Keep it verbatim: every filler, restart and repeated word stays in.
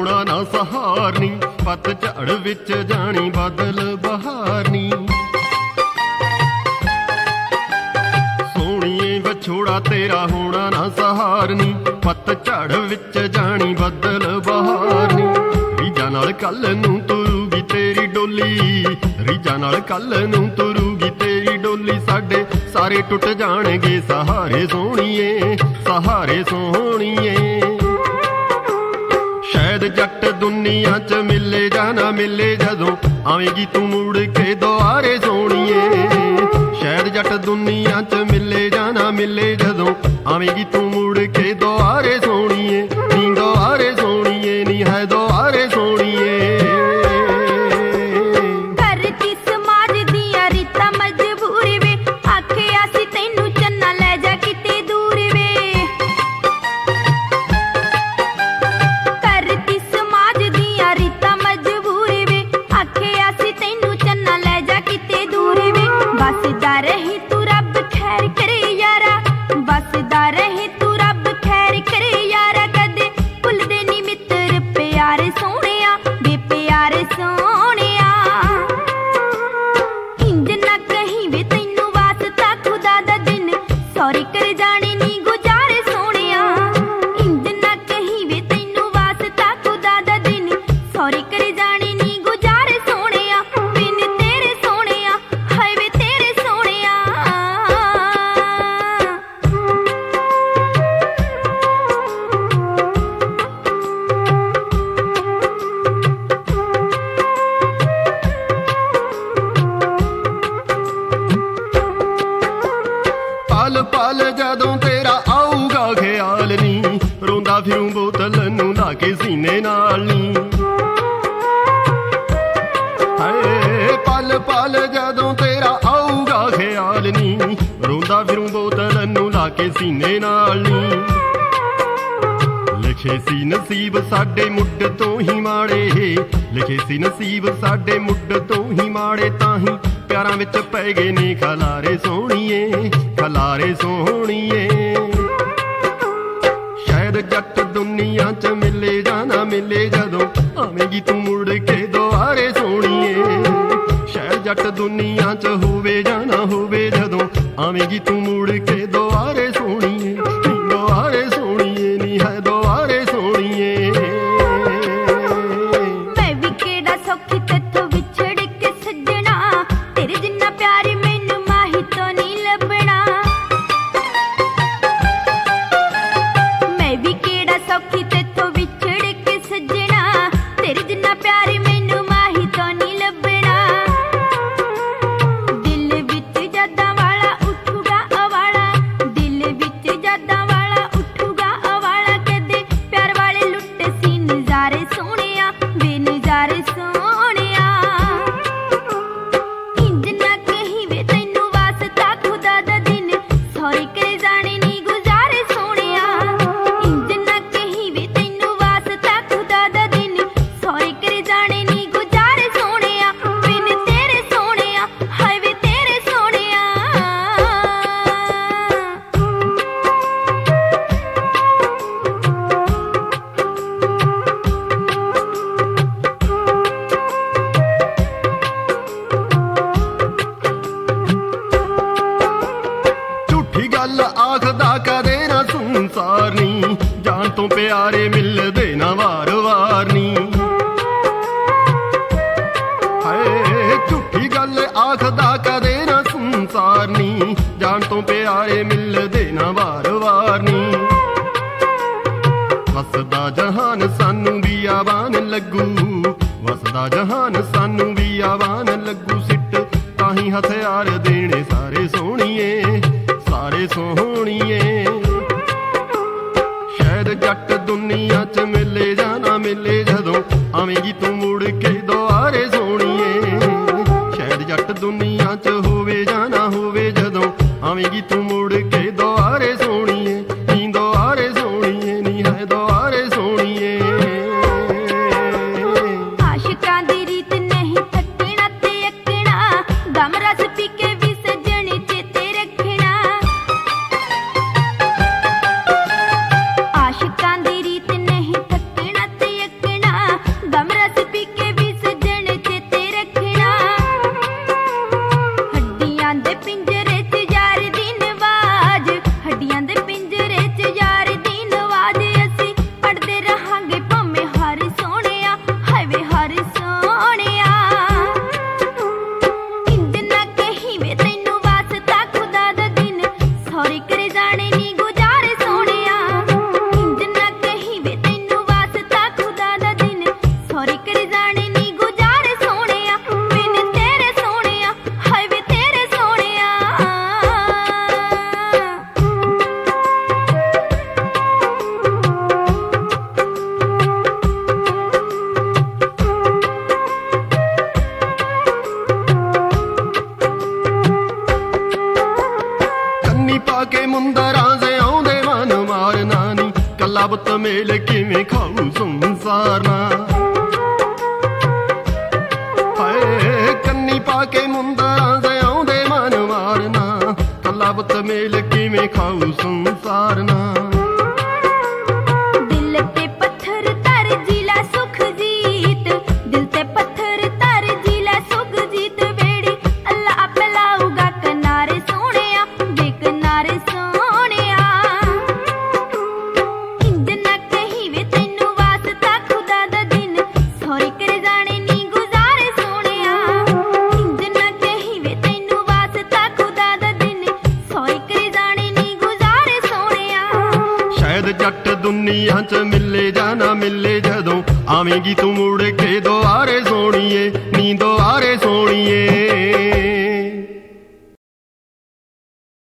ਹੋਣਾ ਨਾ ਸਹਾਰਨੀ, ਪਤਝੜ ਵਿੱਚ ਜਾਣੀ ਬਾਦਲ ਬਹਾਰਨੀ। ਸੋਹਣੀਏ ਵਿਛੋੜਾ ਤੇਰਾ ਹੋਣਾ ਨਾ ਸਹਾਰਨੀ, ਪਤਝੜ ਵਿੱਚ ਜਾਣੀ ਬਾਦਲ ਬਹਾਰਨੀ। ਰੀਝਾਂ ਨਾਲ ਕੱਲ ਨੂੰ ਤੁਰੂਗੀ ਤੇਰੀ ਡੋਲੀ, ਰੀਝਾਂ ਨਾਲ ਕੱਲ ਨੂੰ ਤੁਰੂਗੀ ਤੇਰੀ ਡੋਲੀ। ਸਾਡੇ ਸਾਰੇ ਟੁੱਟ ਜਾਣਗੇ ਸਹਾਰੇ ਸੋਹਣੀਏ, ਸਹਾਰੇ ਸੋਹਣੀਏ। ਸ਼ਾਇਦ ਜੱਟ ਦੁਨੀਆ ਚ ਮਿਲੇ ਜਾਂ ਨਾ ਮਿਲੇ, ਜਦੋਂ ਆਵੇਂਗੀ ਤੂੰ ਮੁੜ ਕੇ ਦੁਆਰੇ ਸੋਹਣੀਏ। ਸ਼ਾਇਦ ਜੱਟ ਦੁਨੀਆ ਚ ਮਿਲੇ ਜਾਂ ਨਾ ਮਿਲੇ, ਜਦੋਂ ਆਵੇਂਗੀ ਤੂੰ ਮੁੜ ਕੇ ਦੁਆਰੇ ਸੋਹਣੀਏ। ਨੀ ਦੁਆਰੇ ਸੋਹਣੀਏ, ਨੀ ਹੈ ਦੁਆਰੇ ਸੋਹਣੀਏ। ਪਲ ਪਲ ਜਦੋਂ ਤੇਰਾ ਆਊਗਾ ਖਿਆਲ ਨੀ, ਰੋਂਦਾ ਫਿਰੂ ਬੋਤਲ ਨੂੰ ਲਾ ਕੇ ਸੀਨੇ ਨਾਲ ਨੀ। ਹਾਏ ਪਲ ਪਲ ਜਦੋਂ ਤੇਰਾ ਆਊਗਾ ਖਿਆਲ ਨੀ, ਰੋਂਦਾ ਫਿਰੂ ਬੋਤਲ ਨੂੰ ਲਾ ਕੇ ਸੀਨੇ ਨਾਲ ਨੀ। ਲਿਖੇ ਸੀ ਨਸੀਬ ਸਾਡੇ ਮੁੱਢ ਤੋਂ ਹੀ ਮਾੜੇ, ਲਿਖੇ ਸੀ ਨਸੀਬ ਸਾਡੇ ਮੁੱਢ ਤੋਂ ਹੀ ਮਾੜੇ, ਤਾਂ ਹੀ ਪਿਆਰਾਂ ਵਿੱਚ ਪੈ ਗਏ ਨੇ ਖਲਾਰੇ ਸੋਹਣੀਏ, ਖਲਾਰੇ ਸੋਹਣੀਏ। ਸ਼ਾਇਦ ਜੱਟ ਦੁਨੀਆ ਚ ਮਿਲੇ ਜਾਂ ਨਾ ਮਿਲੇ, ਜਦੋਂ ਆਵੇਂਗੀ ਤੂੰ ਮੁੜ ਕੇ ਦੁਆਰੇ ਸੋਹਣੀਏ। ਸ਼ਾਇਦ ਜੱਟ ਦੁਨੀਆ ਚ ਹੋਵੇ ਜਾਂ ਨਾ ਹੋਵੇ, ਜਦੋਂ ਆਵੇਂਗੀ ਤੂੰ ਮੁੜ ਕੇ ਦੁਆਰੇ ਸੋਹਣੀਏ। ਦੁਆਰੇ ਸੋਹਣੀਏ, ਨੀ ਹੈ ਦੁਆਰੇ ਸੋਹਣੀਏ। ਮੈਂ ਵੀ ਕਿਹੜਾ ਸੌਖੀ ਤੇਥੋਂ ਵਿਛੜ ਕੇ ਸੱਜਣਾ, ਤੇਰੇ ਜਿੰਨਾ ਪਿਆਰ ਮੈਨੂੰ ਮਾਹੀ ਤੋਂ ਨਹੀਂ ਲੱਭਣਾ। ਮੈਂ ਵੀ ਕਿਹੜਾ ਸੌਖੀ ਤੇਥੋਂ ਵਿਛੜ ਕੇ ਸੱਜਣਾ, ਤੇਰੇ ਜਿੰਨਾ ਪਿਆਰ ਮੈਨੂੰ ਮਾਹੀ ਤੋਂ ਨਹੀਂ ਲੱਭਣਾ। ਦਿਲ ਵਿੱਚ ਜਦਾਂ ਵਾਲਾ ਉੱਠੂਗਾ ਅਵਾਲਾ, ਦਿਲ ਵਿੱਚ ਜਦਾਂ ਵਾਲਾ ਉੱਠੂਗਾ ਅਵਾਲਾ। ਕਦੇ ਪਿਆਰ ਵਾਲੇ ਲੁੱਟ ਸੀ ਨਜ਼ਾਰੇ ਸੋਹਣਿਆ, ਵੇ ਨਜ਼ਾਰੇ ਸੋਹਣਿਆ। ਇੰਜ ਨਾ ਕਹੀਂ ਵੇ ਤੈਨੂੰ ਵਾਸਤਾ ਖੁਦਾ ਦਾ ਦਿਨ, ਸੌਰੀ ਕਰੇ ਜਾਣੇ ਨੀ ਗੁਜ਼ਾਰੇ ਸੋਹਣਿਆ। ਇੰਜ ਨਾ ਕਹੀਂ ਵੇ ਤੈਨੂੰ ਵਾਸਤਾ ਖੁਦਾ ਦਾ ਦਿਨ, ਸੌਰੀ ਕਰੇ ਜਾਣੇ ਨੀ ਗੁਜ਼ਾਰੇ ਸੋਹਣਿਆ। ਬਿਨ ਤੇਰੇ ਸੋਹਣਿਆ, ਹਾਏ ਵੇ ਤੇਰੇ ਸੋਹਣਿਆ। ਝੂਠੀ ਗੱਲ ਆਖਦਾ ਕਦੇ ਨਾ ਸੰਸਾਰ ਨੀ, ਜਾਨ ਤੋਂ ਪਿਆਰੇ ਮਿਲਦੇ ਨਾ ਵਾਰ ਵਾਰ ਨੀ। ਹਾਏ ਝੂਠੀ ਗੱਲ ਆਖਦਾ ਕਦੇ ਨਾ ਸੰਸਾਰ ਨੀ, ਜਾਨ ਤੋਂ ਪਿਆਰੇ ਮਿਲਦੇ ਨਾ ਵਾਰ ਵਾਰ ਨੀ। ਵਸਦਾ ਜਹਾਨ ਸਾਨੂੰ ਵੀ ਆਵਾਨ ਲੱਗੂ, ਵਸਦਾ ਜਹਾਨ ਸਾਨੂੰ ਵੀ ਆਵਾਨ ਲੱਗੂ। ਸਿੱਟ ਤਾਂ ਹੀ ਹਥਿਆਰ ਦੇਣੇ ਸਾਰੇ ਸੋਹਣੀਏ, ਸਾਰੇ ਸੋਹਣੀਏ। ਸ਼ਾਇਦ ਜੱਟ ਦੁਨੀਆ ਚ ਮਿਲੇ ਜਾਂ ਨਾ ਮਿਲੇ, ਜਦੋਂ ਆਵੇਂਗੀ ਤੂੰ ਮੁੜ ਕੇ ਦੁਆਰੇ ਸੋਹਣੀਏ। ਸ਼ਾਇਦ ਜੱਟ ਦੁਨੀਆ ਚ ਹੋਵੇ ਜਾਂ ਨਾ ਹੋਵੇ, ਜਦੋਂ ਆਵੇਂਗੀ ਤੂੰ ਮੁੜ ਕੇ ਦੁਆਰੇ ਸੋਹਣੀਏ। ਨੀ ਦੁਆਰੇ ਸੋਹਣੀਏ, ਨੀ ਹੈ ਦੁਆਰੇ ਸੋਹਣੀਏ। ਆਸ਼ਿਕਾਂ ਦੀ ਰੀਤ ਨਹੀਂ ਥੱਕਣਾ ਤੇ ਅੱਕਣਾ, ਗਮ ਰਸ ਪੀ ਕੇ ਵੀ ਸੱਜਣ ਚੇਤੇ ਰੱਖਣਾ। ਆਸ਼ਿਕਾਂ ਦੀ ਰੀਤ ਨਹੀਂ ਥੱਕਣਾ ਤੇ ਅੱਕਣਾ, ਪੁੱਤ ਮੇਲ ਕਿਵੇਂ ਖਾਊ ਸੰਸਾਰ ਨਾ। ਹਾਏ ਕੰਨੀ ਪਾ ਕੇ ਮੁੰਦਰਾਂ ਦੇ ਆਉਂਦੇ ਮਨ ਮਾਰਨਾ, ਕੱਲਾ ਪੁੱਤ ਮੇਲ ਕਿਵੇਂ ਖਾਊ ਸੰਸਾਰ ਨਾ। ਦਿਲ ਤੇ ਪੱਥਰ ਧਰ ਜਿਲਾ ਸੁਖਜੀਤ, ਦਿਲ ਤੇ ਪੱਥਰ ਧਰ ਜਿਲਾ ਸੁਖਜੀਤ, ਬੇੜੀ ਅੱਲਾ ਆਪੇ ਲਾਊਗਾ ਕਿਨਾਰੇ ਸੋਹਣਿਆ, ਵੇ ਕਿਨਾਰੇ ਸੋਹਣਿਆ। ਇੰਜ ਨਾ ਕਹੀ ਵੇ ਤੈਨੂੰ ਵਾਸਤਾ ਖੁਦਾ ਦਾ ਦਿਨ, ਸਹੁਰੇ ਘਰੇ ਜਾਣੇ ਨੀ ਗੁਜ਼ਾਰੇ ਸੋਹਣਿਆ। ਇੰਜ ਨਾ ਕਹੀ ਵੇ ਤੈਨੂੰ ਵਾਸਤਾ ਖੁਦਾ ਦਾ ਦਿਨ, ਸਹੁਰੇ ਘਰੇ ਜਾਣੇ ਨੀ ਗੁਜ਼ਾਰੇ ਸੋਹਣਿਆ। ਸ਼ਾਇਦ ਜੱਟ ਦੁਨੀਆ 'ਚ ਮਿਲੇ ਜਾਂ ਨਾ ਮਿਲੇ, ਜਦੋਂ ਆਵੇਂਗੀ ਤੂੰ ਮੁੜ ਕੇ ਦੁਆਰੇ ਸੋਹਣਿਆ।